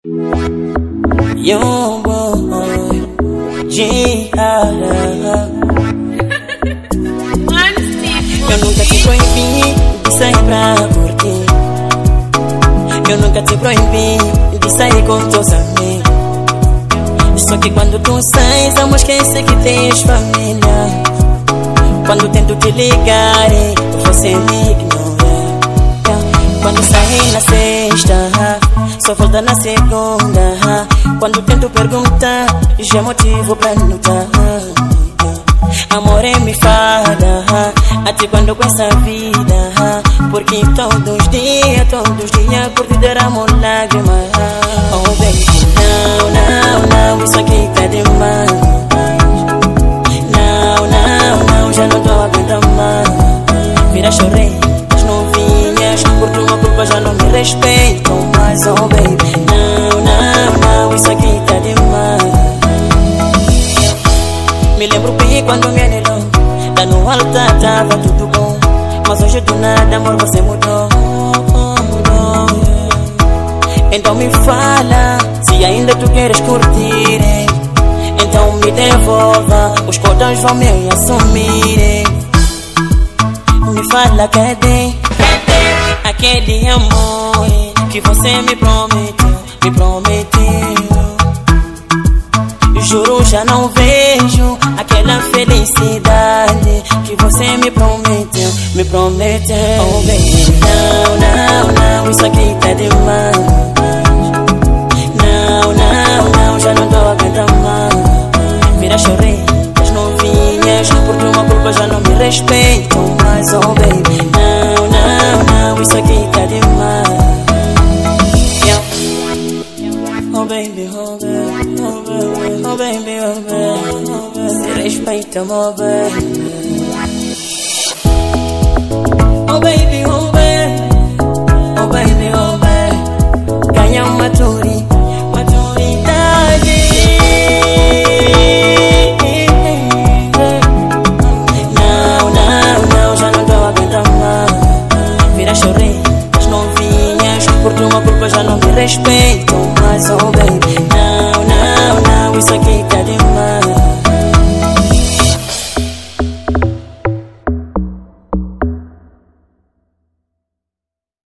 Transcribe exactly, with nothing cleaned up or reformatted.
Young boy, yeah. Eu nunca te proibi de sair pra curtir. Eu nunca te proibi de sair com teus amigos. Só que quando tu sais, eu me esquece que tens família. Quando tento te ligar, você me ignora. Quando saí na sexta, só volta na segunda. Quando tento perguntar, já motivo pra notar. Amor é me fada, até quando com essa vida? Porque todos os dias, todos os dias por te derramo lágrimas. Oh baby, não, não, não, isso aqui tá demais. Não, não, não, já não tô aguentando mais. Vira chorei, as novinhas, por tua culpa já não me respeitam mais. Oh baby, não, não, não, isso aqui tá demais. Me lembro bem quando me anelou, lá no altar tava tudo bom. Mas hoje do nada, amor, você mudou, mudou. Então me fala, se ainda tu queres curtir, hein? Então me devolva, os cotas vão me assumir. Me fala, cadê aquele amor que você me prometeu, me prometeu? Juro, já não vejo aquela felicidade que você me prometeu, me prometeu. Oh baby, não, não, não, isso aqui tá demais. Não, não, não, já não tô aguentando mais. Vira chorei, as novinhas, por tua culpa já não me respeitam mais. Oh baby, não, não, não, isso aqui tá demais. Oh baby, oh baby, oh baby, oh baby, oh baby, se respeita, oh baby.